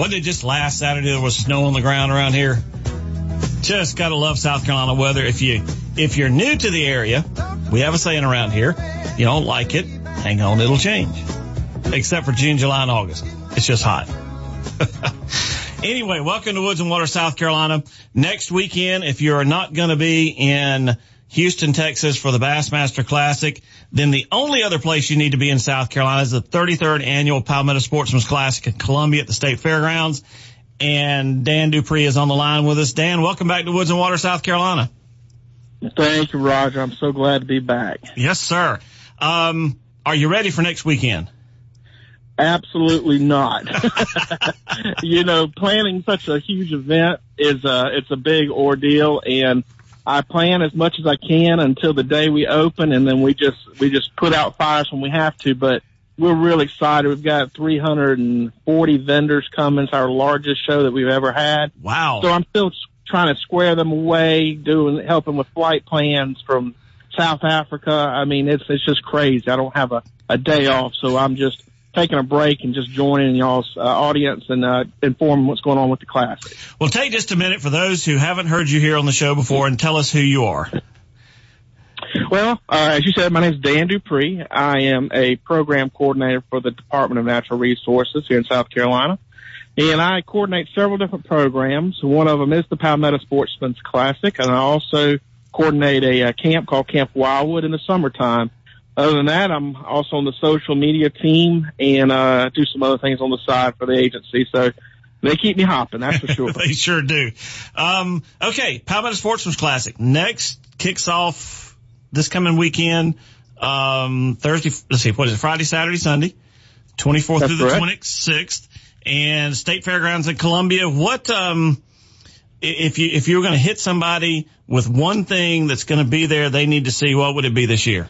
Wasn't it just last Saturday there was snow on the ground around here? Just gotta love South Carolina weather. If you're new to the area, we have a saying around here, if you don't like it, hang on, it'll change. Except for June, July, and August. It's just hot. Anyway, welcome to Woods and Water, South Carolina. Next weekend, if you're not going to be in Houston, Texas for the Bassmaster Classic, then the only other place you need to be in South Carolina is the 33rd Annual Palmetto Sportsman's Classic in Columbia at the State Fairgrounds. And Dan Dupree is on the line with us. Dan, welcome back to Woods and Water, South Carolina. Thank you, Roger. I'm so glad to be back. Yes, sir. Are you ready for next weekend? Absolutely not. Planning such a huge event it's a big ordeal, and I plan as much as I can until the day we open, and then we just put out fires when we have to. But we're really excited. We've got 340 vendors coming. It's our largest show that we've ever had. Wow. So I'm still trying to square them away, helping with flight plans from South Africa. I mean, it's just crazy. I don't have a day off, so I'm just taking a break and just joining y'all's audience and informing what's going on with the Classic. Well, take just a minute for those who haven't heard you here on the show before and tell us who you are. Well, as you said, my name is Dan Dupree. I am a program coordinator for the Department of Natural Resources here in South Carolina, and I coordinate several different programs. One of them is the Palmetto Sportsman's Classic, and I also coordinate a camp called Camp Wildwood in the summertime. Other than that, I'm also on the social media team and do some other things on the side for the agency. So they keep me hopping, that's for sure. They sure do. Okay, Palmetto Sportsman's Classic. Next kicks off this coming weekend, Thursday, let's see, what is it, Friday, Saturday, Sunday, 24th That's through the correct. 26th, and State Fairgrounds in Columbia. What, if you were going to hit somebody with one thing that's going to be there they need to see, what would it be this year?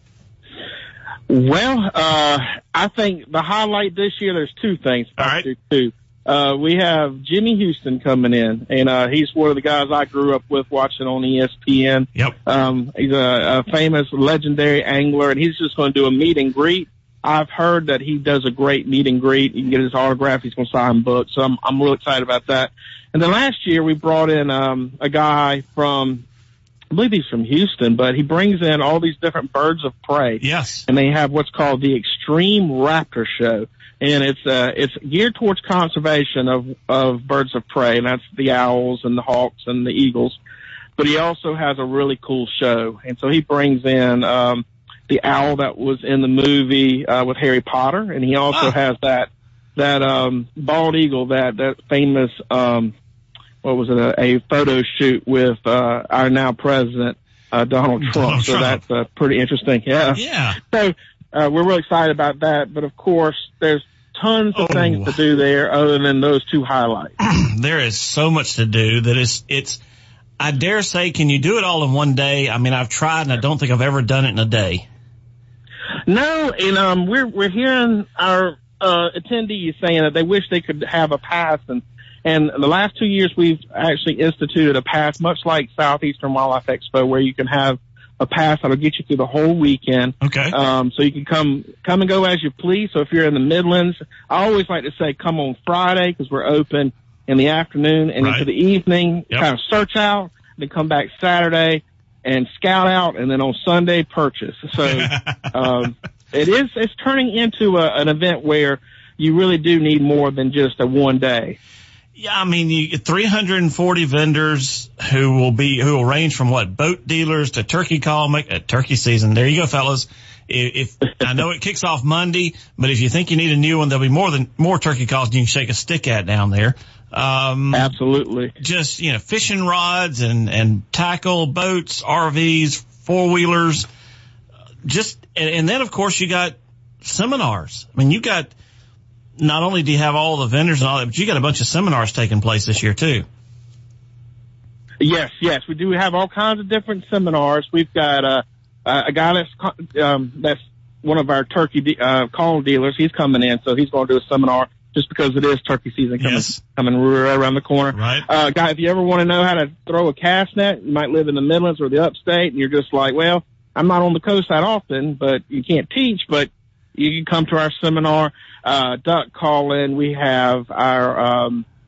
Well, I think the highlight this year, there's two things. All right. We have Jimmy Houston coming in, and he's one of the guys I grew up with watching on ESPN. Yep. He's a famous, legendary angler, and he's just going to do a meet and greet. I've heard that he does a great meet and greet. You can get his autograph. He's going to sign books, so I'm real excited about that. And then last year we brought in a guy from, I believe he's from Houston, but he brings in all these different birds of prey. Yes. And they have what's called the Extreme Raptor Show. And it's geared towards conservation of birds of prey, and that's the owls and the hawks and the eagles. But he also has a really cool show. And so he brings in the owl that was in the movie with Harry Potter, and he also has that bald eagle, that famous a photo shoot with our now president Donald Trump. So that's pretty interesting. Yeah. So we're really excited about that. But of course, there's tons of things to do there other than those two highlights. There is so much to do that it's I dare say, can you do it all in one day? I mean, I've tried and I don't think I've ever done it in a day. No, and we're hearing our attendees saying that they wish they could have a pass, and the last 2 years we've actually instituted a pass, much like Southeastern Wildlife Expo, where you can have a pass that'll get you through the whole weekend. Okay. So you can come and go as you please. So if you're in the Midlands, I always like to say come on Friday because we're open in the afternoon and into the evening, kind of search out, then come back Saturday and scout out, and then on Sunday purchase. So it's turning into an event where you really do need more than just a one day. Yeah, I mean, you get 340 vendors who will range from boat dealers to turkey turkey season. There you go, fellas. If I know it kicks off Monday, but if you think you need a new one, there'll be more turkey calls than you can shake a stick at down there. Absolutely. Just, fishing rods and tackle, boats, RVs, four-wheelers. And then of course you got seminars. I mean, not only do you have all the vendors and all that, but you got a bunch of seminars taking place this year too. Yes, we do have all kinds of different seminars. We've got a guy that's one of our turkey call dealers. He's coming in, so he's going to do a seminar just because it is turkey season coming right around the corner. Right. Guy, if you ever want to know how to throw a cast net, you might live in the Midlands or the upstate, and you're just like, well, I'm not on the coast that often, but you can't teach, but you can come to our seminar. Duck calling. We have our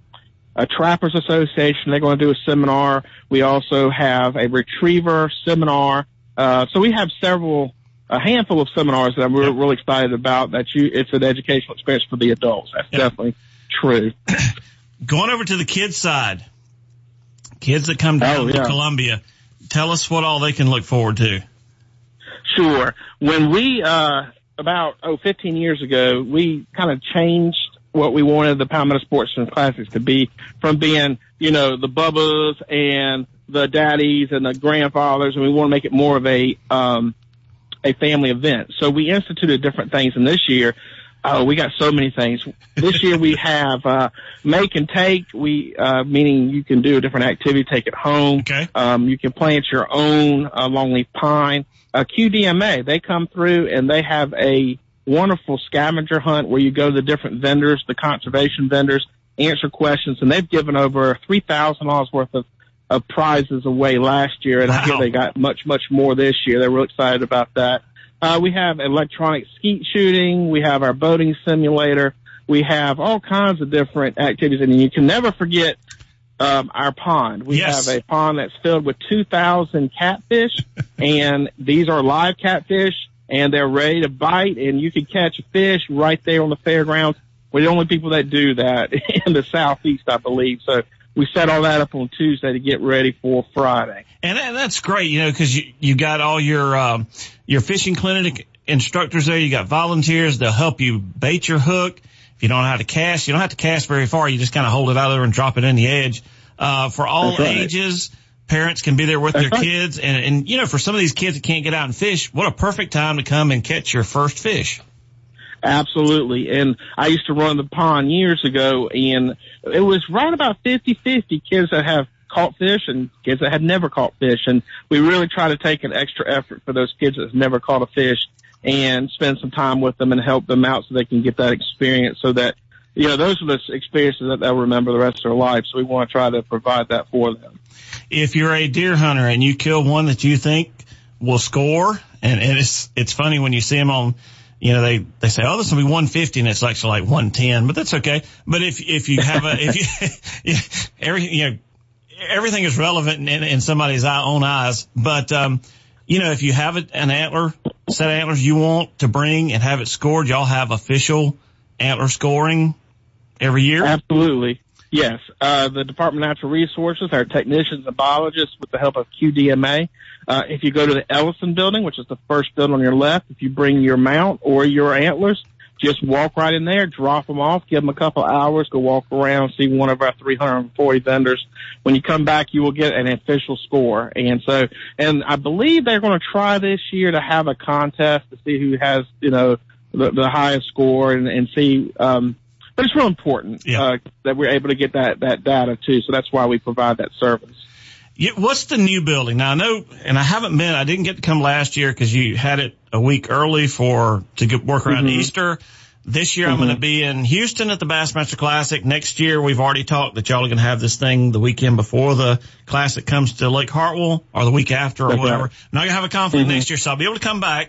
a Trappers Association. They're going to do a seminar. We also have a retriever seminar. So we have a handful of seminars that we're really excited about. It's an educational experience for the adults. That's definitely true. Going over to the kids side, kids that come down to Columbia, tell us what all they can look forward to. Sure. When we, about 15 years ago, we kind of changed what we wanted the Palmetto Sportsman Classics to be, from being, the Bubbas and the daddies and the grandfathers, and we want to make it more of a family event. So we instituted different things, and this year, we got so many things. This year we have make and take, meaning you can do a different activity, take it home. Okay. You can plant your own longleaf pine. QDMA, they come through and they have a wonderful scavenger hunt where you go to the different vendors, the conservation vendors, answer questions, and they've given over $3,000 worth of prizes away last year, and I hear they got much, much more this year. They're real excited about that. We have electronic skeet shooting. We have our boating simulator. We have all kinds of different activities, and you can never forget our pond. We have a pond that's filled with 2,000 catfish, and these are live catfish, and they're ready to bite, and you can catch a fish right there on the fairgrounds. We're the only people that do that in the Southeast, I believe. So we set all that up on Tuesday to get ready for Friday. And that's great, because you got all your fishing clinic instructors there. You got volunteers. They'll help you bait your hook. If you don't know how to cast, you don't have to cast very far. You just kind of hold it out there and drop it in the edge. For all ages, parents can be there with their kids. And, for some of these kids that can't get out and fish, what a perfect time to come and catch your first fish. Absolutely. And I used to run the pond years ago, and it was right about 50-50 kids that have caught fish and kids that had never caught fish. And we really try to take an extra effort for those kids that have never caught a fish and spend some time with them and help them out so they can get that experience, so that, those are the experiences that they'll remember the rest of their life. So we want to try to provide that for them. If you're a deer hunter and you kill one that you think will score, and it's funny when you see them on, they say, oh, this will be 150, and it's actually like 110, but that's okay. But if you have everything is relevant in somebody's own eyes. But, if you have an set of antlers you want to bring and have it scored, y'all have official antler scoring every year? Absolutely. Yes. The Department of Natural Resources, our technicians and biologists, with the help of QDMA, if you go to the Ellison building, which is the first building on your left, if you bring your mount or your antlers, just walk right in there, drop them off, give them a couple hours, go walk around, see one of our 340 vendors. When you come back, you will get an official score. And I believe they're going to try this year to have a contest to see who has, the highest score and see, but it's real important, that we're able to get that data too. So that's why we provide that service. What's the new building? Now I know, and I didn't get to come last year because you had it a week early to work around Easter. This year I'm going to be in Houston at the Bassmaster Classic. Next year we've already talked that y'all are going to have this thing the weekend before the Classic comes to Lake Hartwell, or the week after, or whatever. Right. Now you're going to have a conflict next year, so I'll be able to come back.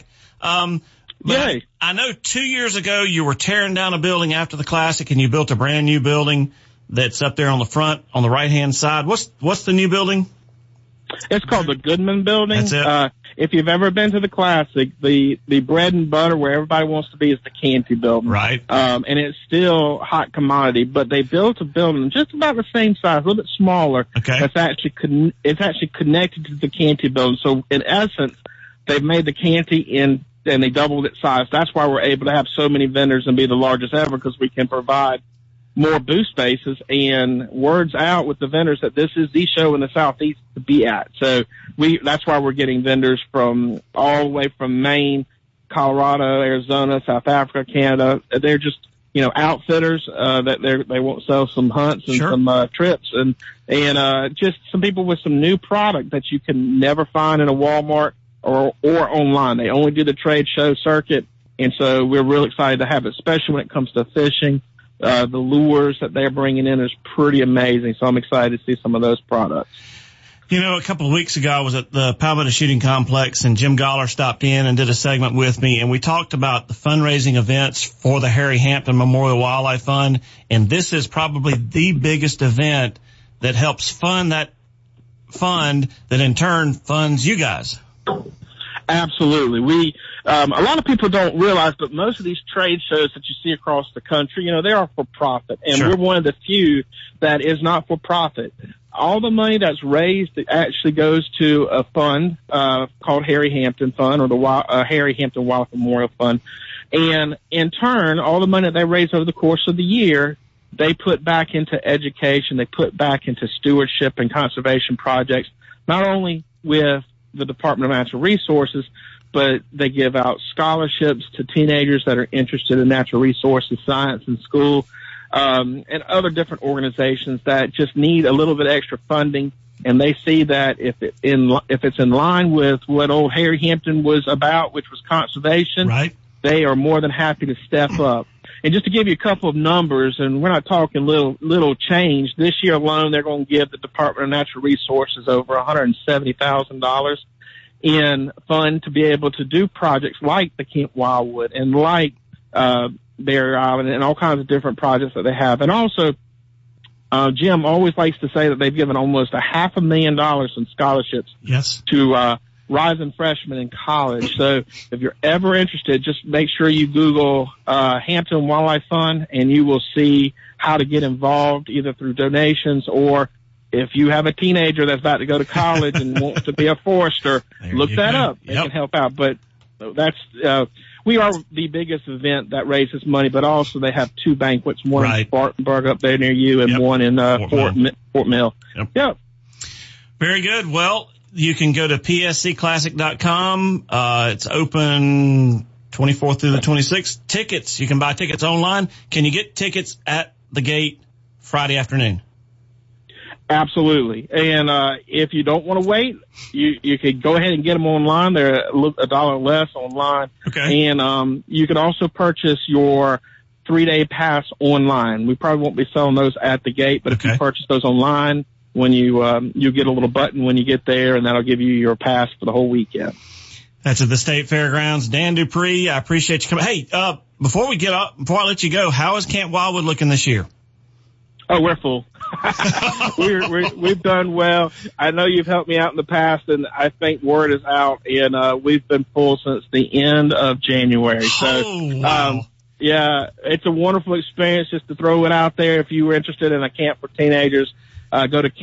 But I know 2 years ago you were tearing down a building after the Classic and you built a brand new building that's up there on the front, on the right-hand side. What's the new building? It's called the Goodman Building. That's it. If you've ever been to the Classic, the bread and butter where everybody wants to be is the Canty Building. Right. And it's still hot commodity, but they built a building just about the same size, a little bit smaller. Okay. It's actually connected to the Canty Building. So in essence, they've made the Canty and they doubled its size. That's why we're able to have so many vendors and be the largest ever, because we can provide more booth spaces, and words out with the vendors that this is the show in the Southeast to be at. So that's why we're getting vendors from all the way from Maine, Colorado, Arizona, South Africa, Canada. They're just, outfitters, that they want to sell some hunts and some, trips and just some people with some new product that you can never find in a Walmart or online. They only do the trade show circuit. And so we're real excited to have it, especially when it comes to fishing. The lures that they're bringing in is pretty amazing. So I'm excited to see some of those products. You know, a couple of weeks ago, I was at the Palmetto Shooting Complex, and Jim Goller stopped in and did a segment with me, and we talked about the fundraising events for the Harry Hampton Memorial Wildlife Fund, and this is probably the biggest event that helps fund that fund that in turn funds you guys. Absolutely. We, a lot of people don't realize, but most of these trade shows that you see across the country, you know, they are for profit, and Sure. we're one of the few that is not for profit. All the money that's raised actually goes to a fund, called Harry Hampton Fund, or the Harry Hampton Wildlife Memorial Fund. And in turn, all the money that they raise over the course of the year, they put back into education, they put back into stewardship and conservation projects, not only with the Department of Natural Resources, but they give out scholarships to teenagers that are interested in natural resources, science, and school, and other different organizations that just need a little bit extra funding. And they see that if it's in line with what old Harry Hampton was about, which was conservation, Right. they are more than happy to step up. And just to give you a couple of numbers, and we're not talking little change, this year alone they're going to give the Department of Natural Resources over $170,000 in fund to be able to do projects like the Camp Wildwood and like Bear Island and all kinds of different projects that they have. And also, Jim always likes to say that they've given almost $500,000 in scholarships Yes. to rising freshmen in college. So if you're ever interested, just make sure you Google Hampton Wildlife Fund, and you will see how to get involved either through donations, or if you have a teenager that's about to go to college and wants to be a forester, look that up. They can help out. But that's we are the biggest event that raises money, but also they have two banquets, one in Spartanburg up there near you, and one in Fort Mill. Yep. Very good. Well, you can go to pscclassic.com. It's open 24th through the 26th. Tickets, you can buy tickets online. Can you get tickets at the gate Friday afternoon? Absolutely. And if you don't want to wait, you could go ahead and get them online. They're $1 less online. Okay. And you can also purchase your 3-day pass online. We probably won't be selling those at the gate, but if you purchase those online, when you get a little button when you get there, and that'll give you your pass for the whole weekend. That's at the State Fairgrounds. Dan Dupree, I appreciate you coming. Hey, before I let you go, how is Camp Wildwood looking this year? Oh, we're full. We've done well. I know you've helped me out in the past, and I think word is out, and we've been full since the end of January. So, wow. Yeah, it's a wonderful experience. Just to throw it out there, if you were interested in a camp for teenagers, go to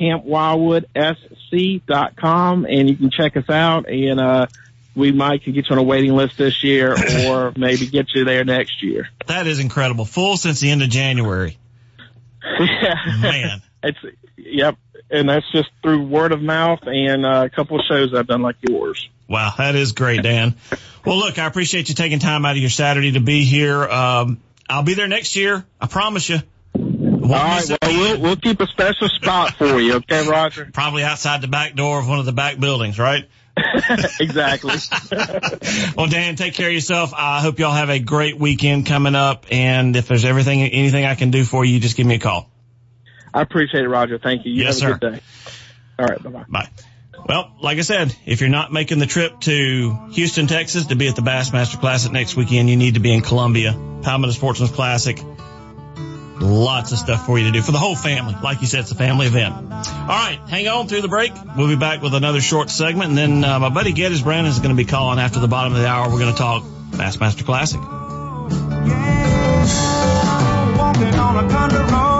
campwildwoodsc.com, and you can check us out, and we might can get you on a waiting list this year, or maybe get you there next year. That is incredible. Full since the end of January. Yeah. Man. Yep. And that's just through word of mouth and a couple of shows I've done like yours. Wow. That is great, Dan. Well, look, I appreciate you taking time out of your Saturday to be here. I'll be there next year. I promise you. All right. Well, we'll keep a special spot for you. Okay, Roger? Probably outside the back door of one of the back buildings, right? Exactly. Well, Dan, take care of yourself. I hope y'all have a great weekend coming up. And if there's anything I can do for you, just give me a call. I appreciate it, Roger. Thank you. Yes, have a good day. All right. Bye-bye. Bye. Well, like I said, if you're not making the trip to Houston, Texas to be at the Bassmaster Classic next weekend, you need to be in Columbia. Palmetto Sportsman's Classic. Lots of stuff for you to do for the whole family. Like you said, it's a family event. All right, hang on through the break. We'll be back with another short segment, and then my buddy Geddes Brandon is going to be calling after the bottom of the hour. We're going to talk Bassmaster Classic. Yeah, walking on a country road.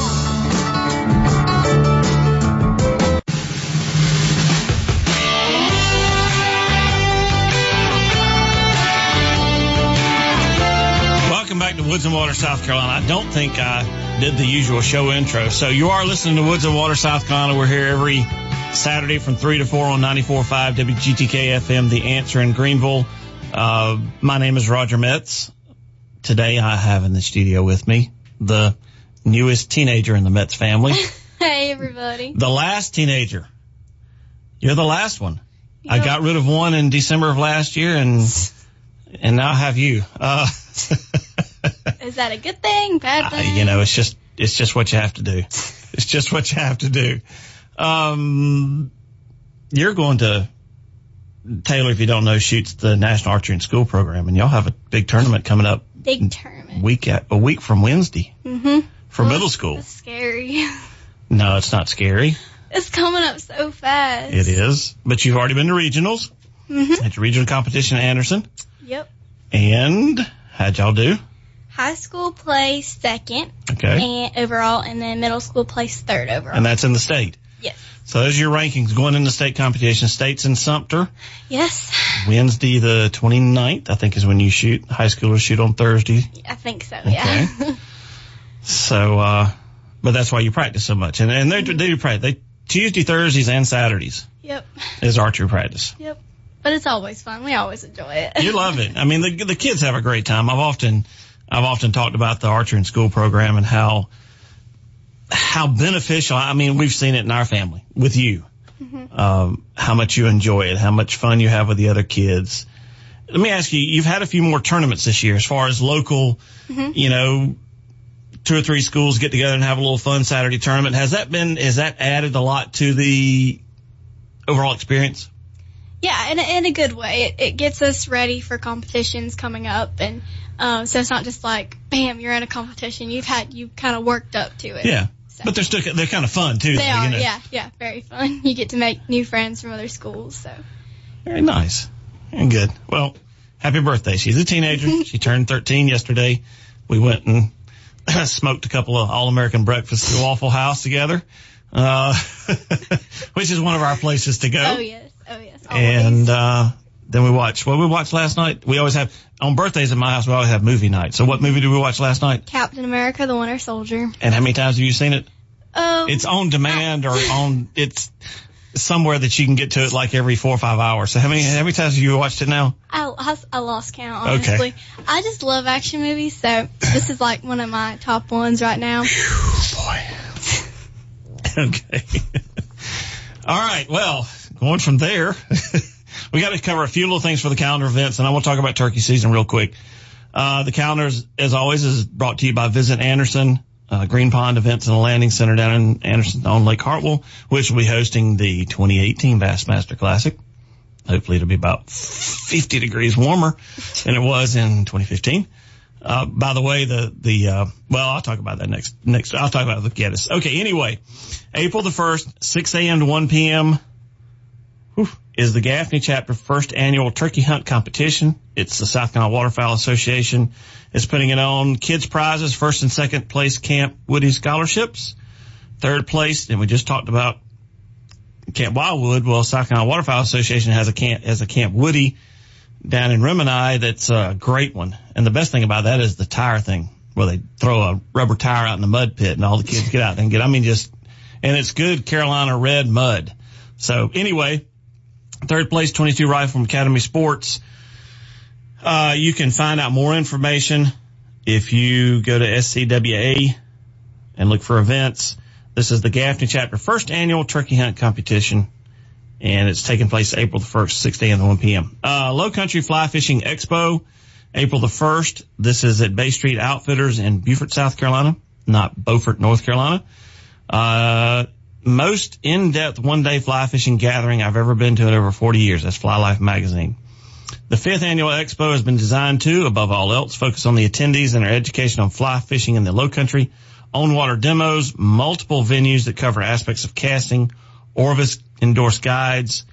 Welcome back to Woods and Water, South Carolina. I don't think I did the usual show intro. So you are listening to Woods and Water, South Carolina. We're here every Saturday from 3 to 4 on 94.5 WGTK FM, The Answer in Greenville. My name is Roger Metz. Today I have in the studio with me the newest teenager in the Metz family. Hey, everybody. The last teenager. You're the last one. Yep. I got rid of one in December of last year, and now I have you. Is that a good thing, bad thing? It's just what you have to do. It's just what you have to do. you're going to, Taylor, if you don't know, shoots the National Archery and School program, and y'all have a big tournament coming up. Big tournament. A week from Wednesday. Mm-hmm. For middle school. It's scary. No, it's not scary. It's coming up so fast. It is. But you've already been to regionals. Mm-hmm. At your regional competition at Anderson. Yep. And how'd y'all do? High school placed second. Okay. And overall, and then middle school placed third overall. And that's in the state. Yes. So those are your rankings going into state competition. State's in Sumter. Yes. Wednesday the 29th, I think, is when you shoot. High schoolers shoot on Thursday. I think so, yeah. Okay. So, but that's why you practice so much. And they do practice. Tuesday, Thursdays, and Saturdays. Yep. Is archery practice. Yep. But it's always fun. We always enjoy it. You love it. I mean, the kids have a great time. I've often talked about the Archery and School program and how beneficial. I mean, we've seen it in our family with you. Mm-hmm. How much you enjoy it, how much fun you have with the other kids. Let me ask you, you've had a few more tournaments this year as far as local, mm-hmm. 2 or 3 schools get together and have a little fun Saturday tournament. Has that added a lot to the overall experience? Yeah, in a good way. It gets us ready for competitions coming up, and so it's not just like, bam, you're in a competition. You kind of worked up to it. Yeah, so. But they're kind of fun too. They are, yeah, very fun. You get to make new friends from other schools. So very nice and good. Well, happy birthday. She's a teenager. She turned 13 yesterday. We went and smoked a couple of All-American breakfasts at Waffle House together, which is one of our places to go. Oh yes. Always. And then we watched last night. We always have, on birthdays at my house, we always have movie night. So what movie did we watch last night? Captain America, the Winter Soldier. And how many times have you seen it? It's on demand it's somewhere that you can get to it like every 4 or 5 hours. So how many times have you watched it now? I lost count, honestly. Okay. I just love action movies, so this is like one of my top ones right now. Boy. Okay. All right. Well, going from there, we got to cover a few little things for the calendar events, and I want to talk about turkey season real quick. The calendar, as always, is brought to you by Visit Anderson, Green Pond Events and a Landing Center down in Anderson on Lake Hartwell, which will be hosting the 2018 Bassmaster Classic. Hopefully it'll be about 50 degrees warmer than it was in 2015. By the way, I'll talk about that next. I'll talk about the Geddes. Okay. Anyway, April the 1st, 6 a.m. to 1 p.m. is the Gaffney Chapter first annual turkey hunt competition. It's the South Carolina Waterfowl Association. It's putting it on. Kids prizes, first and second place Camp Woody scholarships. Third place, and we just talked about Camp Wildwood. Well, South Carolina Waterfowl Association has a Camp Woody down in Remini. That's a great one. And the best thing about that is the tire thing, where they throw a rubber tire out in the mud pit and all the kids get out and and it's good Carolina red mud. So anyway, third place, 22 rifle from Academy Sports. You can find out more information if you go to SCWA and look for events. This is the Gaffney Chapter first annual turkey hunt competition, and it's taking place April the 1st, 6 a.m. to 1 p.m. Low Country Fly Fishing Expo, April the 1st. This is at Bay Street Outfitters in Beaufort, South Carolina, not Beaufort, North Carolina. Most in-depth one-day fly fishing gathering I've ever been to in over 40 years. That's Fly Life magazine. The 5th annual expo has been designed to, above all else, focus on the attendees and their education on fly fishing in the Low Country, on-water demos, multiple venues that cover aspects of casting, Orvis endorsed guides,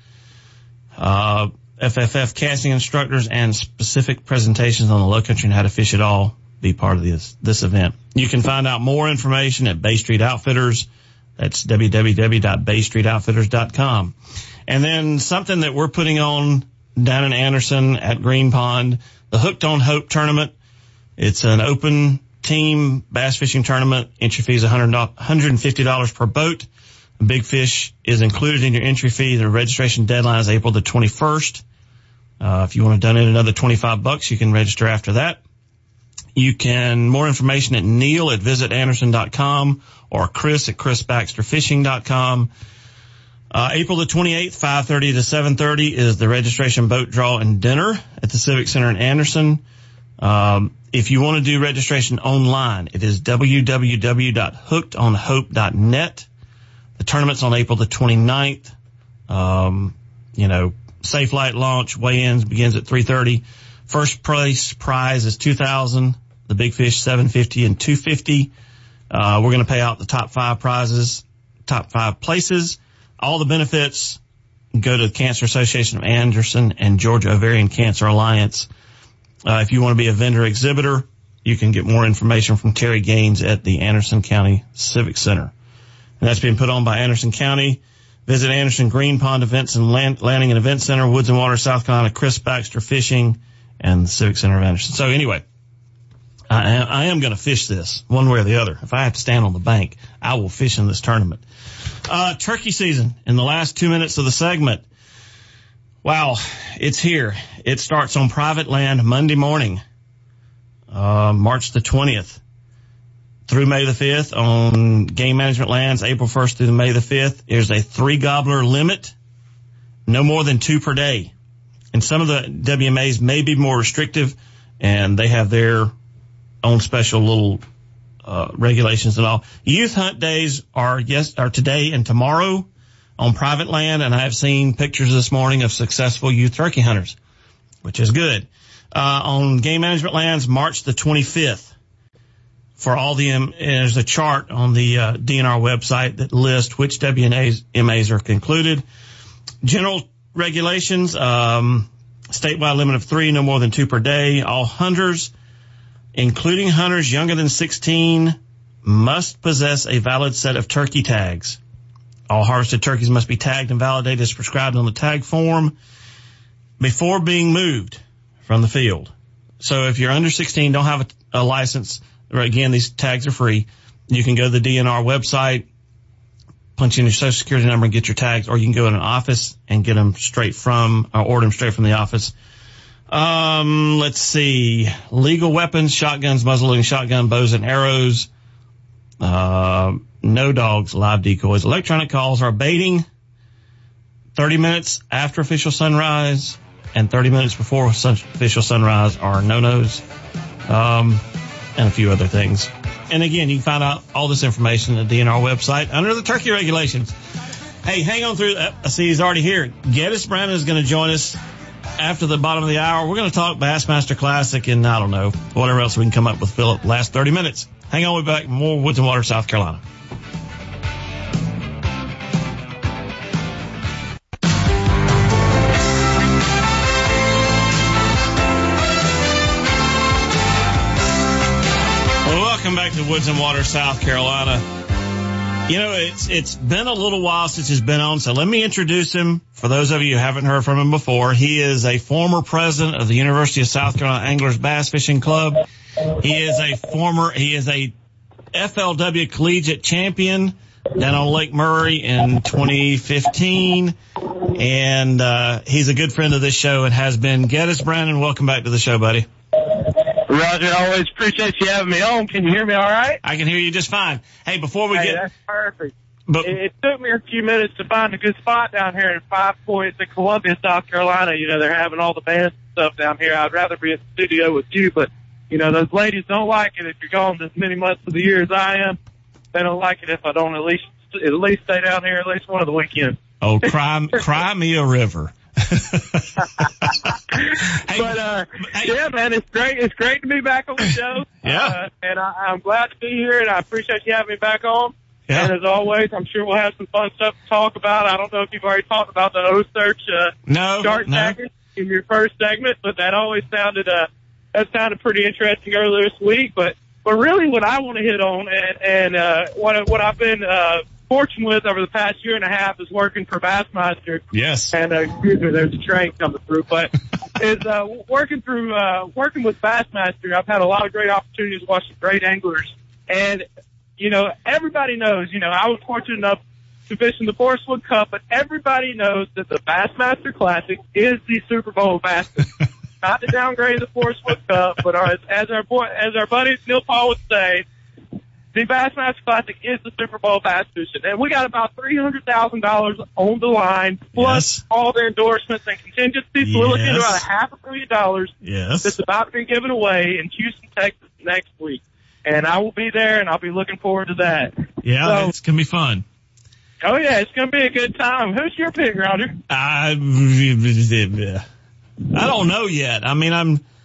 FFF casting instructors, and specific presentations on the Low Country and how to fish it all. Be part of this event. You can find out more information at Bay Street Outfitters. That's www.baystreetoutfitters.com. And then something that we're putting on down in Anderson at Green Pond, the Hooked on Hope tournament. It's an open team bass fishing tournament. Entry fee is $150 per boat. A big fish is included in your entry fee. The registration deadline is April the 21st. If you want to donate another $25, you can register after that. You can, more information at Neil at visitanderson.com or Chris at chrisbaxterfishing.com. April the 28th, 5:30 to 7:30 is the registration boat draw and dinner at the Civic Center in Anderson. If you want to do registration online, it is www.hookedonhope.net. The tournament's on April the 29th. Safe light launch, weigh-ins begins at 3:30. First place prize is $2,000. The big fish, $750 and $250. We're going to pay out the top 5 prizes, top 5 places. All the benefits go to the Cancer Association of Anderson and Georgia Ovarian Cancer Alliance. If you want to be a vendor exhibitor, you can get more information from Terry Gaines at the Anderson County Civic Center. And that's being put on by Anderson County. Visit Anderson Green Pond Events and Landing and Event Center, Woods and Water, South Carolina, Chris Baxter Fishing, and the Civic Center of Anderson. So anyway, I am going to fish this one way or the other. If I have to stand on the bank, I will fish in this tournament. Turkey season in the last 2 minutes of the segment. Wow, it's here. It starts on private land Monday morning, March the 20th. Through May the 5th on game management lands, April 1st through May the 5th. There's a 3 gobbler limit, no more than 2 per day. And some of the WMAs may be more restrictive, and they have their own special little regulations and all. Youth hunt days are today and tomorrow on private land, and I have seen pictures this morning of successful youth turkey hunters, which is good. On game management lands, March the 25th. For all there's a chart on the DNR website that lists which WMAs are concluded. General regulations, statewide limit of 3, no more than 2 per day. All hunters, including hunters younger than 16, must possess a valid set of turkey tags. All harvested turkeys must be tagged and validated as prescribed on the tag form before being moved from the field. So if you're under 16, don't have a license, again, these tags are free. You can go to the DNR website, punch in your social security number and get your tags, or you can go in an office and get them order them straight from the office. Let's see. Legal weapons, shotguns, muzzle-loading shotgun, bows and arrows. No dogs, live decoys. Electronic calls are baiting 30 minutes after official sunrise and 30 minutes before official sunrise are no-nos. And a few other things. And again, you can find out all this information at the DNR website under the turkey regulations. Hey, hang on through. I see he's already here. Geddes Brandon is going to join us after the bottom of the hour. We're going to talk Bassmaster Classic and I don't know, whatever else we can come up with, Philip, last 30 minutes. Hang on, we'll be back. More Woods and Water, South Carolina. Welcome back to Woods and Water, South Carolina. You know, it's been a little while since he's been on, so let me introduce him for those of you who haven't heard from him before. He is a former president of the University of South Carolina Anglers Bass Fishing Club. He is a FLW collegiate champion down on Lake Murray in 2015. And he's a good friend of this show and has been. Geddes Brandon, welcome back to the show, buddy. Roger, always appreciate you having me on. Can you hear me all right? I can hear you just fine. Hey, before we get... That's perfect. It took me a few minutes to find a good spot down here in 5 Points in Columbia, South Carolina. You know, they're having all the bands and stuff down here. I'd rather be in the studio with you, but, you know, those ladies don't like it if you're gone as many months of the year as I am. They don't like it if I don't at least stay down here at least one of the weekends. Oh, cry me a river. Yeah, man, it's great. It's great to be back on the show. Yeah. And I'm glad to be here, and I appreciate you having me back on. Yeah. And as always, I'm sure we'll have some fun stuff to talk about. I don't know if you've already talked about the O-Search shark taggers in your first segment, but that always sounded pretty interesting earlier this week. But really, what I want to hit on and what I've been fortunate with over the past year and a half is working for Bassmaster. Yes. And excuse me, there's a train coming through, but is working with Bassmaster. I've had a lot of great opportunities to watch some great anglers, and you know, everybody knows. You know, I was fortunate enough to fish in the Forest Wood Cup, but everybody knows that the Bassmaster Classic is the Super Bowl of bass. Not to downgrade the Forest Wood Cup, but as our buddy Neil Paul would say, the Bassmaster Classic is the Super Bowl bass fishing, and we got about $300,000 on the line, plus all the endorsements and contingencies. So we're looking at about $500 million that's about to be given away in Houston, Texas next week. And I will be there, and I'll be looking forward to that. Yeah, it's going to be fun. Oh, yeah, it's going to be a good time. Who's your pick, Roger? I don't know yet. I mean,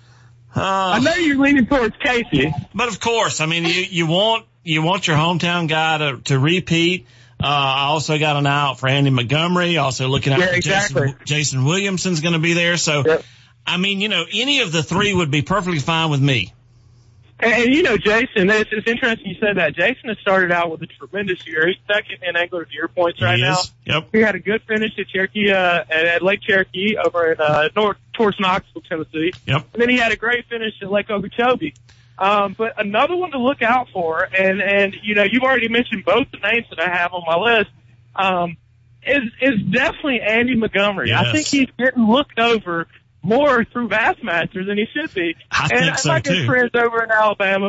I know you're leaning towards Casey. But of course, I mean, you want your hometown guy to repeat. I also got an eye out for Andy Montgomery. Also looking out for Jason Williamson's going to be there. So, yep. I mean, any of the three would be perfectly fine with me. And Jason, it's interesting you said that. Jason has started out with a tremendous year. He's second in Angler of the Year points right now. Yep. He had a good finish at Cherokee, at Lake Cherokee over in, north towards Knoxville, Tennessee. Yep. And then he had a great finish at Lake Okeechobee. But another one to look out for, and you've already mentioned both the names that I have on my list, is definitely Andy Montgomery. Yes. I think he's getting looked over more through Bassmaster than he should be. I think so my good friends over in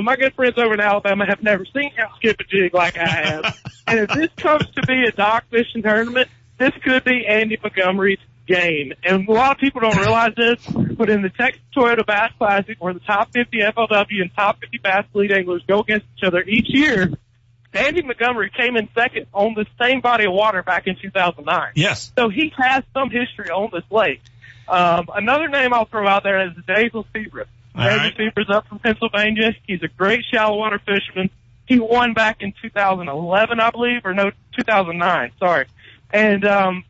Alabama have never seen him skip a jig like I have. And if this comes to be a dock fishing tournament, this could be Andy Montgomery's game. And a lot of people don't realize this, but in the Texas Toyota Bass Classic, where the top 50 FLW and top 50 Bass Fleet anglers go against each other each year, Andy Montgomery came in second on the same body of water back in 2009. Yes. So he has some history on this lake. Another name I'll throw out there is Daisel Seabrook. Daisel Seabrook's up from Pennsylvania. He's a great shallow water fisherman. He won back in 2011, I believe, or no, 2009, sorry. And,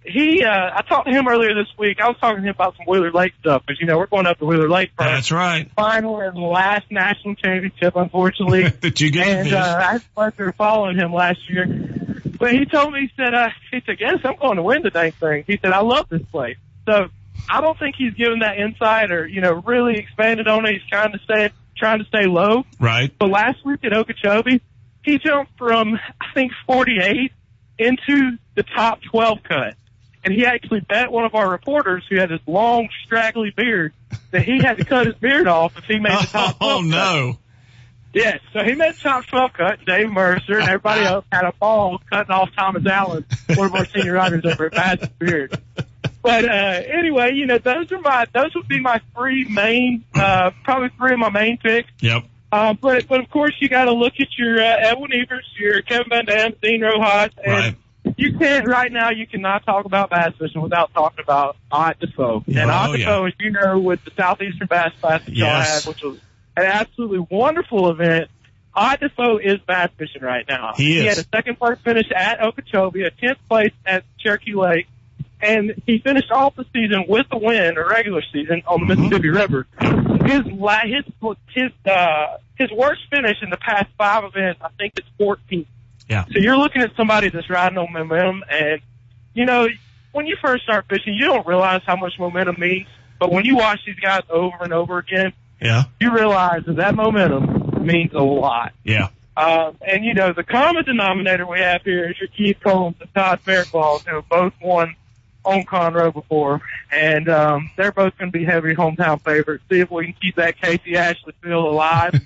I talked to him earlier this week. I was talking to him about some Wheeler Lake stuff, because, we're going up to Wheeler Lake for That's right. final and last national championship, unfortunately. Did you get and, I had the pleasure of following him last year. But he told me, he said, yes, I'm going to win the dang thing. He said, I love this place. So, I don't think he's given that insight or, really expanded on it. He's trying to stay low. Right. But last week at Okeechobee, he jumped from, I think, 48 into the top 12 cut. And he actually bet one of our reporters who had this long, straggly beard that he had to cut his beard off if he made the top 12 Oh, no. cut. Yes, so he made the top 12 cut. Dave Mercer and everybody else had a ball cutting off Thomas Allen, one of our senior writers over at Bass's Beard. But anyway, those would be my three main, probably three of my main picks. Yep. But of course you got to look at your Edwin Evers, your Kevin Van Dam, Dean Rojas, and you cannot talk about bass fishing without talking about Ott Defoe. And Ott Defoe, as you know, with the Southeastern Bass Classic y'all had, which was an absolutely wonderful event. Ott Defoe is bass fishing right now. He had a second place finish at Okeechobee, a 10th place at Cherokee Lake. And he finished off the season with a win, a regular season, on the Mississippi River. His worst finish in the past 5 events, I think it's 14th. Yeah. So you're looking at somebody that's riding on momentum, and when you first start fishing, you don't realize how much momentum means. But when you watch these guys over and over again, you realize that momentum means a lot. Yeah. And the common denominator we have here is your Keith Combs and Todd Fairclough, who have both won on Conroe before, and they're both going to be heavy hometown favorites. See if we can keep that Casey Ashley feel alive,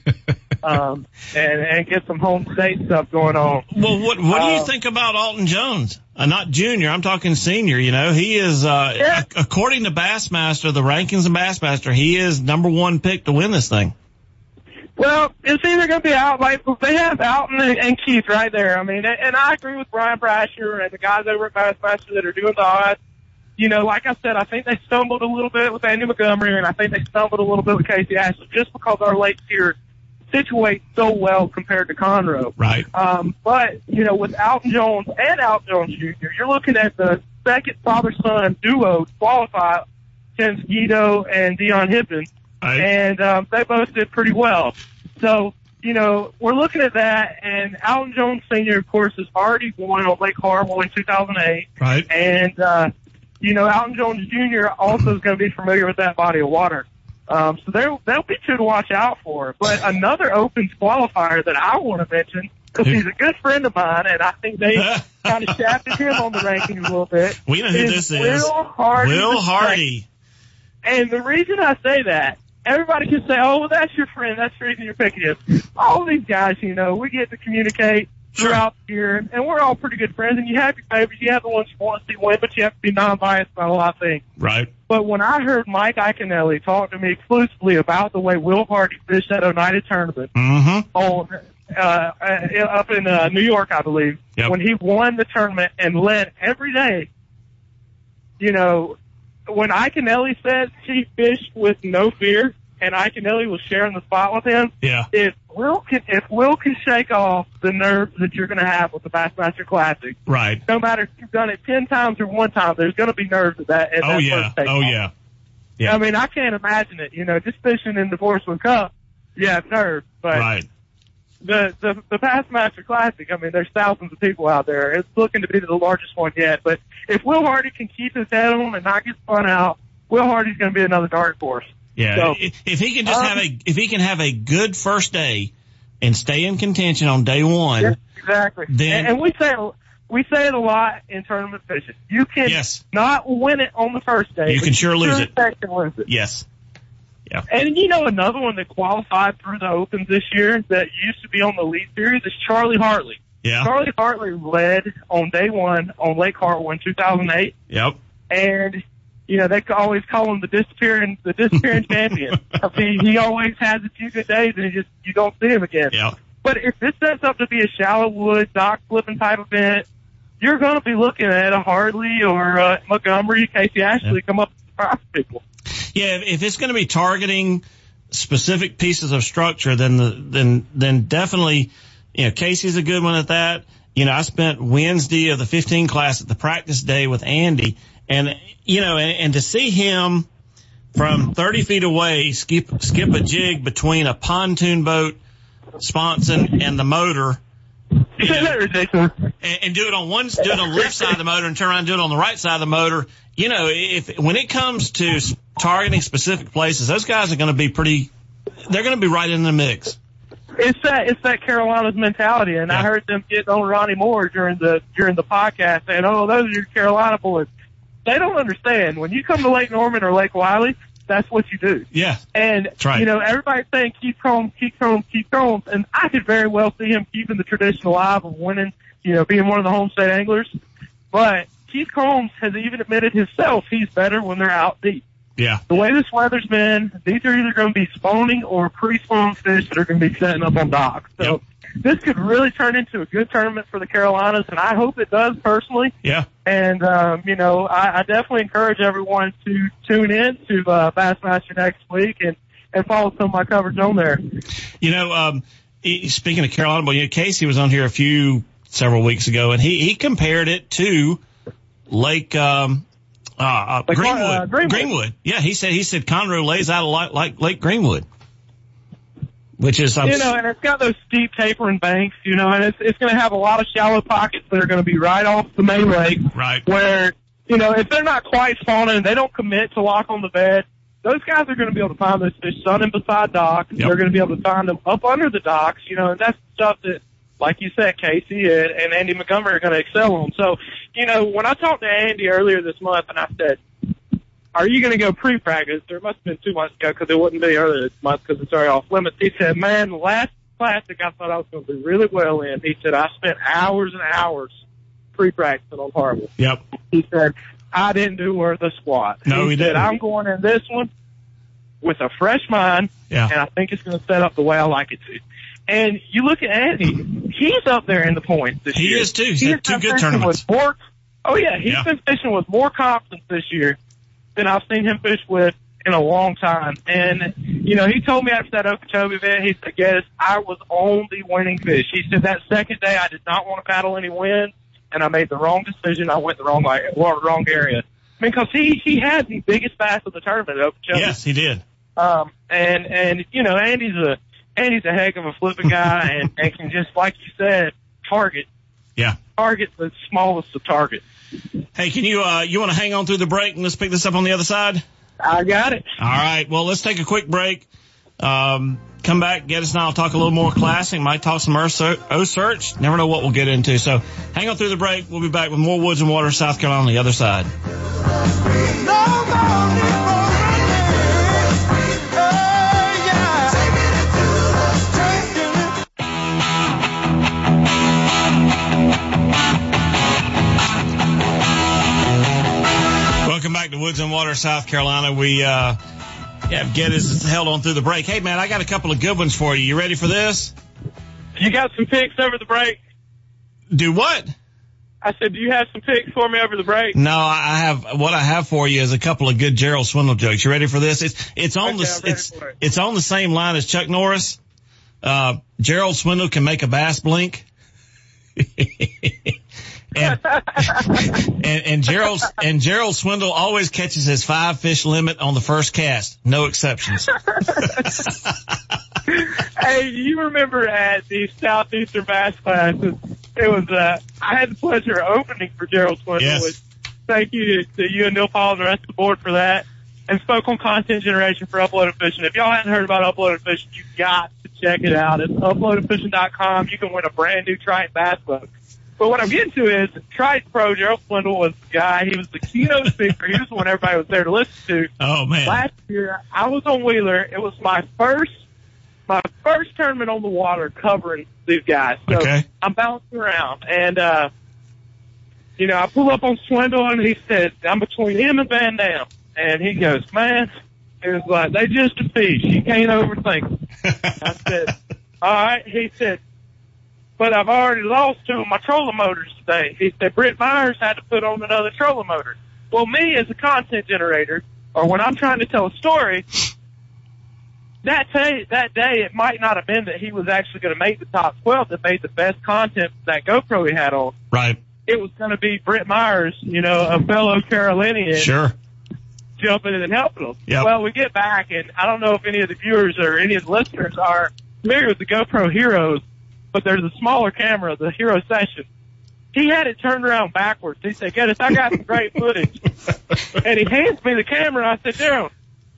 and get some home state stuff going on. Well, what do you think about Alton Jones? Not junior, I'm talking senior. He is according to Bassmaster, the rankings of Bassmaster, he is number one pick to win this thing. Well, it's either going to be they have Alton and Keith right there. I mean, and I agree with Brian Brasher and the guys over at Bassmaster that are doing the odds. Like I said, I think they stumbled a little bit with Andy Montgomery, and I think they stumbled a little bit with Casey Ashley, just because our lakes here situate so well compared to Conroe. Right. But, with Alton Jones and Alton Jones Jr., you're looking at the second father-son duo to qualify since Guido and Dion Hippen. Right. And they both did pretty well. So, we're looking at that, and Alton Jones Sr., of course, has already won on Lake Harwell in 2008. Right. And, Alton Jones Jr. also is going to be familiar with that body of water. So they'll be two to watch out for. But another Opens qualifier that I want to mention, because he's a good friend of mine, and I think they kind of shafted him on the rankings a little bit. We know who this is. Will Hardy. Will Hardy. And the reason I say that, everybody can say, oh, well, that's your friend. That's the reason you're picking him. All these guys, we get to communicate throughout the year, and we're all pretty good friends, and you have your favorites. You have the ones you want to see win, but you have to be non-biased about a lot of things. Right. But when I heard Mike Iaconelli talk to me exclusively about the way Will Hardy fished that Oneida tournament, up in New York, I believe, when he won the tournament and led every day. You know, when Iaconelli said he fished with no fear, and Iaconelli was sharing the spot with him, if Will can shake off the nerves that you're going to have with the Bassmaster Classic, right? No matter if you've done it 10 times or one time, there's going to be nerves at that. At that first takeoff. Yeah. I mean, I can't imagine it. You know, just fishing in the Porcelain Cup, you have nerves, but right. The Bassmaster Classic, I mean, there's thousands of people out there. It's looking to be the largest one yet. But if Will Hardy can keep his head on and not get spun out, Will Hardy's going to be another dark horse. Yeah, so, if he can just have a good first day and stay in contention on day one, yes, exactly. Then and we say it a lot in tournament fishing. You can not win it on the first day. You can sure lose it. Lose it. Yes. Yeah. And you know another one that qualified through the Opens this year that used to be on the lead series is Charlie Hartley. Yeah. Charlie Hartley led on day one on Lake Hartwell in 2008. Yep. And you know, they always call him the disappearing champion. He always has a few good days and you don't see him again. Yeah. But if this sets up to be a shallow wood, dock flipping type event, you're going to be looking at a Hartley or Montgomery, Casey Ashley come up and surprise people. Yeah, if it's going to be targeting specific pieces of structure, then definitely, you know, Casey's a good one at that. You know, I spent Wednesday of the 15 class at the practice day with Andy. And, you know, and to see him from 30 feet away skip a jig between a pontoon boat sponson and the motor, Isn't that ridiculous? And do it on the left side of the motor and turn around and do it on the right side of the motor. You know, when it comes to targeting specific places, those guys are going to be they're going to be right in the mix. It's that Carolina's mentality, and I heard them getting on Ronnie Moore during the podcast saying, "Oh, those are your Carolina boys." They don't understand. When you come to Lake Norman or Lake Wiley, that's what you do. Yeah. And, that's right. You know, everybody's saying keep Combs. And I could very well see him keeping the tradition alive of winning, you know, being one of the home state anglers. But Keith Combs has even admitted himself he's better when they're out deep. Yeah. The way this weather's been, these are either going to be spawning or pre-spawn fish that are going to be setting up on docks. So this could really turn into a good tournament for the Carolinas, and I hope it does personally. Yeah. And, you know, I definitely encourage everyone to tune in to Bassmaster next week and follow some of my coverage on there. You know, speaking of Carolina, well, you know, Casey was on here several weeks ago, and he compared it to Lake Greenwood. Greenwood. Yeah, he said Conroe lays out a lot like Lake Greenwood. Which is, you know, and it's got those steep tapering banks, you know, and it's going to have a lot of shallow pockets that are going to be right off the main lake. Right. Where, you know, if they're not quite spawning and they don't commit to lock on the bed, those guys are going to be able to find those fish sunning beside docks. Yep. They're going to be able to find them up under the docks, you know, and that's stuff that, like you said, Casey and Andy Montgomery are going to excel on. So, you know, when I talked to Andy earlier this month and I said, are you going to go pre-practice? There must have been 2 months ago because it wouldn't be earlier this month because it's already off limits. He said, man, the last classic I thought I was going to do really well in. He said, I spent hours and hours pre-practicing on Hartwell. Yep. He said, I didn't do worth a squat. No, he didn't. I'm going in this one with a fresh mind, and I think it's going to set up the way I like it to. And you look at Andy, he's up there in the points this year. He is too. He's had 2 good tournaments. He's been fishing with more confidence this year than I've seen him fish with in a long time. And, you know, he told me after that Okeechobee event, he said, yes, I was on the winning fish. He said that second day I did not want to paddle any wind, and I made the wrong decision. I went the wrong area. I mean, because he had the biggest bass of the tournament at Okeechobee. Yes, he did. And you know, Andy's a heck of a flipping guy and can just, like you said, target. Yeah. Target the smallest of targets. Hey, can you want to hang on through the break and let's pick this up on the other side? I got it. All right. Well, let's take a quick break. Come back, get us now. I'll talk a little more classic. Might talk some O-Search. Never know what we'll get into. So hang on through the break. We'll be back with more Woods and Water, South Carolina on the other side. Welcome back to Woods and Water, South Carolina. We Get is held on through the break. Hey, man, I got a couple of good ones for you. You ready for this? You got some picks over the break? Do what? I said, do you have some picks for me over the break? No, I have. What I have for you is a couple of good Gerald Swindle jokes. You ready for this? It's on it's on the same line as Chuck Norris. Gerald Swindle can make a bass blink. and Gerald Swindle always catches his 5 fish limit on the first cast. No exceptions. Hey, do you remember at the Southeastern Bass classes, it was, I had the pleasure of opening for Gerald Swindle. Yes. Thank you to you and Neil Paul and the rest of the board for that. And spoke on content generation for Uploaded Fishing. If y'all hadn't heard about Uploaded Fishing, you got to check it out. It's uploadedfishing.com. You can win a brand new Triton bass boat. But what I'm getting to is Triton Pro, Gerald Swindle was the guy. He was the keynote speaker. He was the one everybody was there to listen to. Oh, man. Last year, I was on Wheeler. It was my first tournament on the water covering these guys. So okay. I'm bouncing around. And, I pull up on Swindle, and he said, I'm between him and Van Dam. And he goes, man, it was like, they just a fish. You can't overthink it. I said, all right. He said, but I've already lost 2 of my trolling motors today. He said, Britt Myers had to put on another trolling motor. Well, me as a content generator, or when I'm trying to tell a story, that day, it might not have been that he was actually going to make the top 12 that made the best content for that GoPro he had on. Right. It was going to be Britt Myers, a fellow Carolinian. Sure. Jumping in and helping them. Yep. Well, we get back, and I don't know if any of the viewers or any of the listeners are familiar with the GoPro Heroes, but there's a smaller camera, the Hero Session. He had it turned around backwards. He said, Geddes, I got some great footage. And he hands me the camera, and I said, Gerald.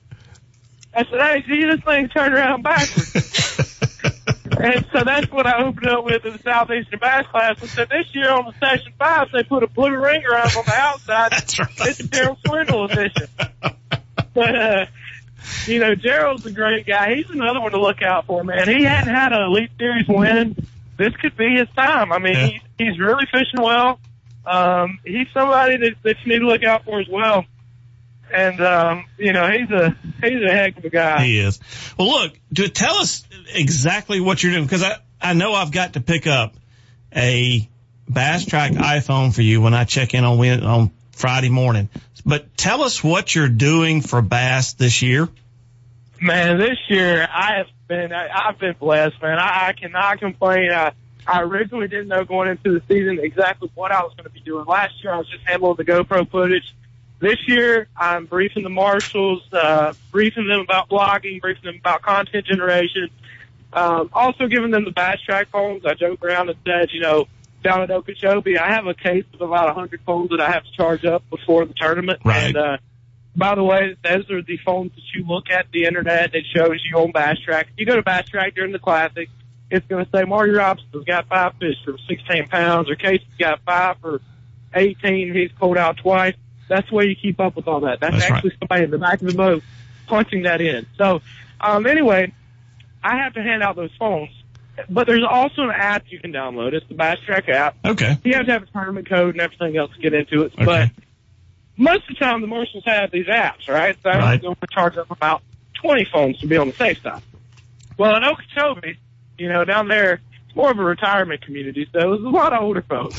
I said, hey, see, this thing turned around backwards. And so that's what I opened up with in the Southeastern Bass class. I said, this year on the Session 5, they put a blue ring around on the outside. That's right. It's a Gerald Swindle edition. But, Gerald's a great guy. He's another one to look out for, man. He hadn't had an Elite Series win. This could be his time. I mean, yeah. he's really fishing well. He's somebody that you need to look out for as well. And, he's a heck of a guy. He is. Well, look, tell us exactly what you're doing, because I know I've got to pick up a Bass Track iPhone for you when I check in on Friday morning. But tell us what you're doing for bass this year. Man, this year I've been blessed, man. I cannot complain. I originally didn't know going into the season exactly what I was going to be doing. Last year I was just handling the GoPro footage. This year I'm briefing the marshals, briefing them about blogging, briefing them about content generation, also giving them the Bass Track phones. I joked around and said, down at Okeechobee, I have a case of about 100 phones that I have to charge up before the tournament. Right. And, by the way, those are the phones that you look at the internet. It shows you on Bass Track. If you go to Bass Track during the Classic, it's going to say Marty Robson's got 5 fish for 16 pounds, or Casey's got 5 for 18. He's pulled out twice. That's the way you keep up with all that. That's actually right. Somebody in the back of the boat punching that in. So, anyway, I have to hand out those phones. But there's also an app you can download. It's the Bass Track app. Okay. You have to have a tournament code and everything else to get into it. Okay. But most of the time, the marshals have these apps, right? So I'm going to charge up about 20 phones to be on the safe side. Well, in Okeechobee, down there, it's more of a retirement community, so it was a lot of older folks.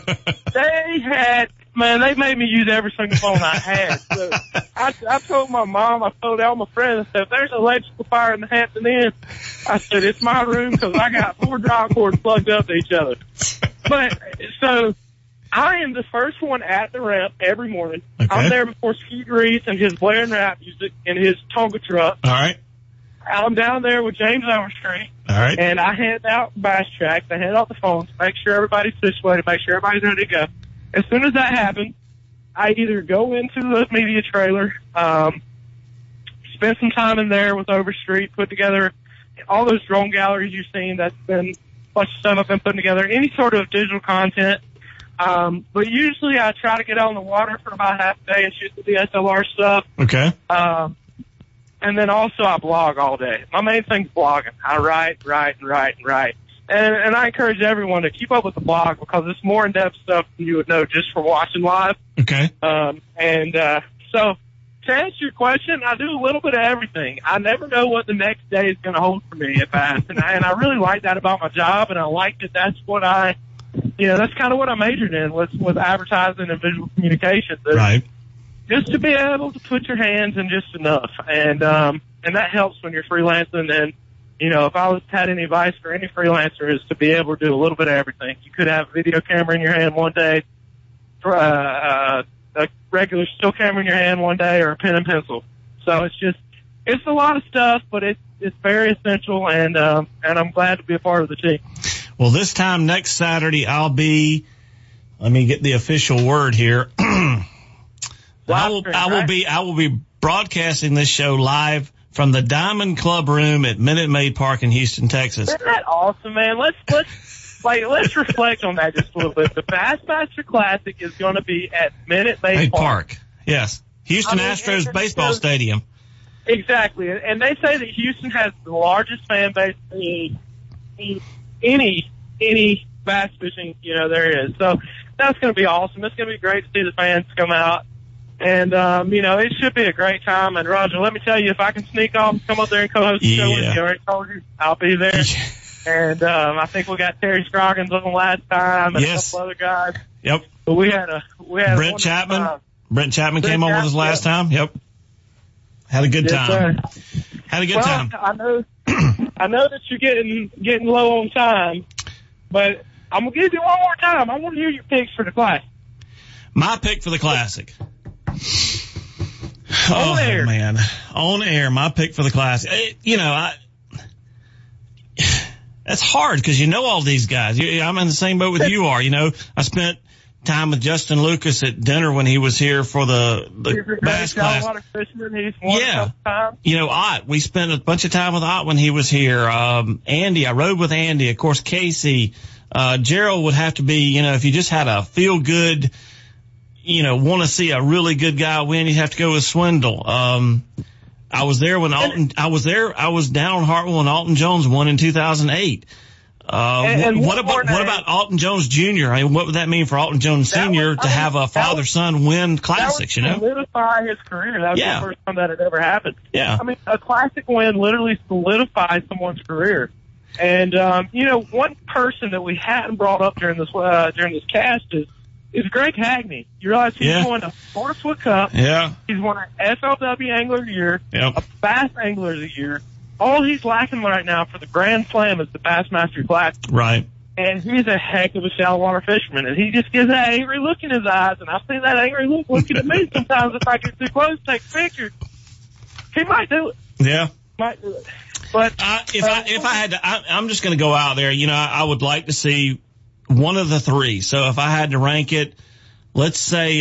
They made me use every single phone I had. So I told my mom, I told all my friends, I said, if there's an electrical fire in the Hampton Inn, I said, it's my room because I got 4 dry cords plugged up to each other. But, so, I am the first one at the ramp every morning. Okay. I'm there before Skeet Reese and his blaring rap music in his Tonka truck. All right. I'm down there with James Overstreet. All right. And I hand out Bass Tracks. I hand out the phones, make sure everybody's situated, make sure everybody's ready to go. As soon as that happens, I either go into the media trailer, spend some time in there with Overstreet, put together all those drone galleries you've seen. That's been a bunch of stuff I've been putting together, any sort of digital content. But usually I try to get out on the water for about half a day and shoot the DSLR stuff. Okay. And then also I blog all day. My main thing's blogging. I write. And I encourage everyone to keep up with the blog because it's more in-depth stuff than you would know just from watching live. Okay. So to answer your question, I do a little bit of everything. I never know what the next day is going to hold for me at Bass, and I really like that about my job, and I like that that's what that's kind of what I majored in with advertising and visual communications. Right. Just to be able to put your hands in just enough, and that helps when you're freelancing. And if I had any advice for any freelancer, is to be able to do a little bit of everything. You could have a video camera in your hand one day, a regular still camera in your hand one day, or a pen and pencil. So it's a lot of stuff, but it's very essential, and I'm glad to be a part of the team. Well, this time next Saturday, let me get the official word here. I will be broadcasting this show live from the Diamond Club Room at Minute Maid Park in Houston, Texas. Isn't that awesome, man? Let's reflect on that just a little bit. The Bassmaster Classic is going to be at Minute Maid Park. Yes. Houston Astros baseball stadium. Exactly. And they say that Houston has the largest fan base in any bass fishing, there is. So that's going to be awesome. It's going to be great to see the fans come out. And, it should be a great time. And Roger, let me tell you, if I can sneak off, come up there and co-host the show with you, I already told you, I'll be there. And, I think we got Terry Scroggins on last time and a couple other guys. Yep. But we had Brent Chapman. Brent Chapman came on with us last time. Yep. Had a good time. Had a good time. I know that you're getting low on time, but I'm gonna give you one more time. I want to hear your picks for the class. My pick for the Classic. On air. Man, on air. My pick for the Classic. That's hard because all these guys. I'm in the same boat with you are. I spent time with Justin Lucas at dinner when he was here for the bass class. Yeah. Ott. We spent a bunch of time with Ott when he was here. Andy, I rode with Andy. Of course, Casey. Gerald would have to be, if you just had a feel good, want to see a really good guy win, you'd have to go with Swindle. I was there when I was down on Hartwell when Alton Jones won in 2008. What about Alton Jones Jr.? I mean, what would that mean for Alton Jones Sr. to have a father-son win classics, That would solidify his career. That was the first time that had ever happened. Yeah. I mean, a classic win literally solidifies someone's career. And, one person that we hadn't brought up during this cast is Greg Hagney. You realize he's won a 4-foot Cup. Yeah. He's won an FLW Angler of the Year. Yep. A Bass Angler of the Year. All he's lacking right now for the Grand Slam is the Bassmaster Classic. Right. And he's a heck of a shallow water fisherman. And he just gives that angry look in his eyes. And I see that angry look looking at me sometimes if I get too close to take a picture. He might do it. Yeah. Might do it. But if I had to, I'm just going to go out there. I would like to see one of the three. So if I had to rank it, let's say,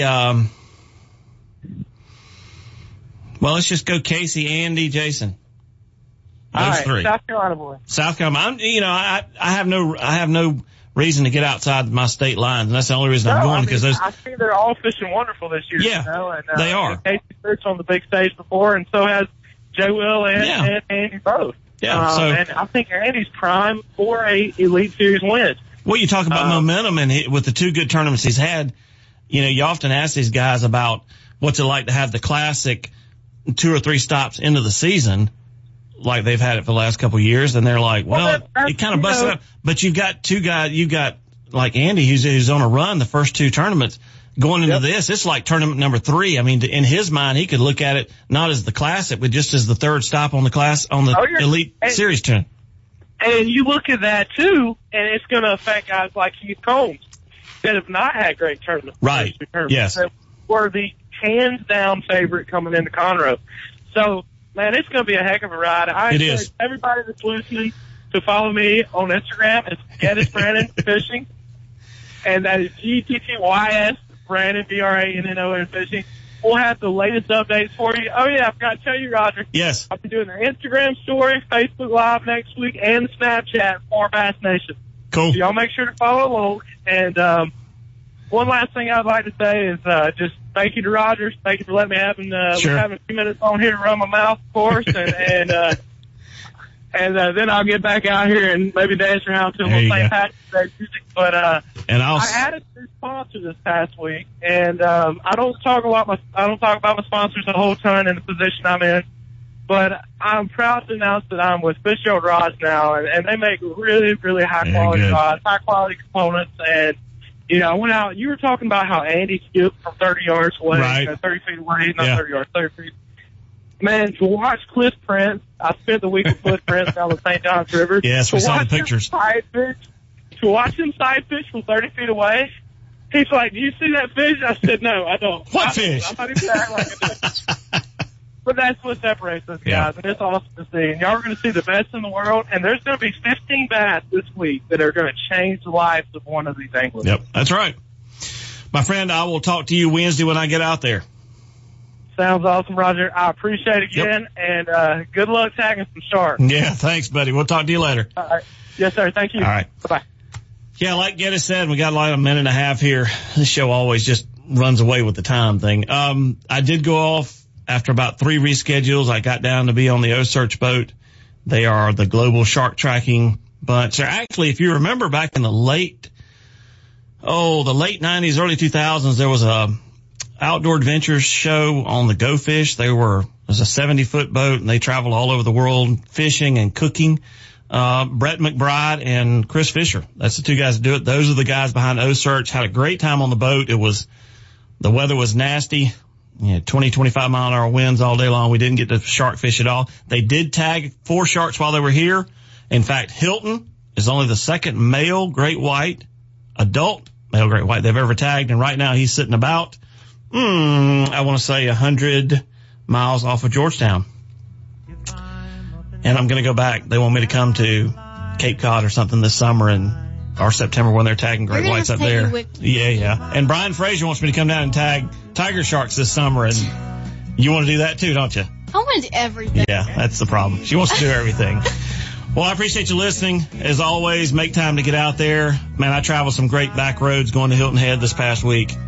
let's just go Casey, Andy, Jason. Those three. South Carolina boy. South Carolina. I have no reason to get outside my state lines, and that's the only reason I'm going because I see they're all fishing wonderful this year. Yeah, and, they are. Casey fished on the big stage before, and so has Joe Will and Andy both. Yeah. And I think Andy's prime for a Elite Series win. Well, you talk about momentum, and with the two good tournaments he's had, you often ask these guys about what's it like to have the Classic 2 or 3 stops into the season, like they've had it for the last couple of years, and they're like, it kind of busted up. But you've got two guys, like Andy, who's on a run the first 2 tournaments. Going into this, it's like tournament number 3. I mean, in his mind, he could look at it not as the Classic, but just as the 3rd stop on the Elite Series tournament. And you look at that too, and it's going to affect guys like Keith Combs that have not had great tournaments. Right. Yes. That were the hands down favorite coming into Conroe. So, man, it's going to be a heck of a ride. I encourage everybody that's listening to follow me on Instagram. It's Geddes Brannon Fishing, and that is GTTYS Brannon BRANNO Fishing. We'll have the latest updates for you. Oh yeah, I forgot to tell you, Roger. Yes. I'll be doing an Instagram story, Facebook Live next week, and Snapchat for Bass Nation. Cool. So y'all make sure to follow along. And one last thing I'd like to say is just thank you to Roger. Thank you for letting me having a few minutes on here to run my mouth, of course, and then I'll get back out here and maybe dance around to a little St. Patrick's Day music. But And I added this sponsor this past week, and I don't talk about my sponsors a whole ton in the position I'm in, but I'm proud to announce that I'm with Fishfield Rods now, and they make really, really high quality rods, high quality components. And you know, I went out. You were talking about how Andy scooped from 30 yards away, right. 30 feet away, not 30 yards, 30 feet. Man, to watch Cliff Prince, I spent the week with Cliff Prince down the St. Johns River. Yes, we saw the pictures. To watch him side fish from 30 feet away, he's like, "Do you see that fish?" I said, "No, I don't." What fish? I'm not even acting like I do. But that's what separates us guys, and it's awesome to see. And y'all are going to see the best in the world, and there's going to be 15 bass this week that are going to change the lives of one of these anglers. Yep, that's right. My friend, I will talk to you Wednesday when I get out there. Sounds awesome, Roger. I appreciate it again, and good luck tagging some sharks. Yeah, thanks, buddy. We'll talk to you later. All right. Yes, sir. Thank you. All right. Bye-bye. Yeah, like Geddes said, we got like a minute and a half here. This show always just runs away with the time thing. I did go off after about 3 reschedules. I got down to be on the O-Search boat. They are the global shark tracking bunch. They're actually, if you remember back in the late 90s, early 2000s, there was a outdoor adventures show on the Go Fish. It was a 70-foot boat, and they traveled all over the world fishing and cooking. Brett McBride and Chris Fisher. That's the 2 guys that do it. Those are the guys behind O-Search. Had a great time on the boat. The weather was nasty. 20, 25 mile an hour winds all day long. We didn't get to shark fish at all. They did tag 4 sharks while they were here. In fact, Hilton is only the second male great white, adult male great white they've ever tagged. And right now he's sitting about, I want to say 100 miles off of Georgetown. And I'm going to go back. They want me to come to Cape Cod or something this summer or September when they're tagging great whites up there. Yeah. And Brian Fraser wants me to come down and tag tiger sharks this summer. And you want to do that too, don't you? I want to do everything. Yeah, that's the problem. She wants to do everything. Well, I appreciate you listening. As always, make time to get out there. Man, I traveled some great back roads going to Hilton Head this past week.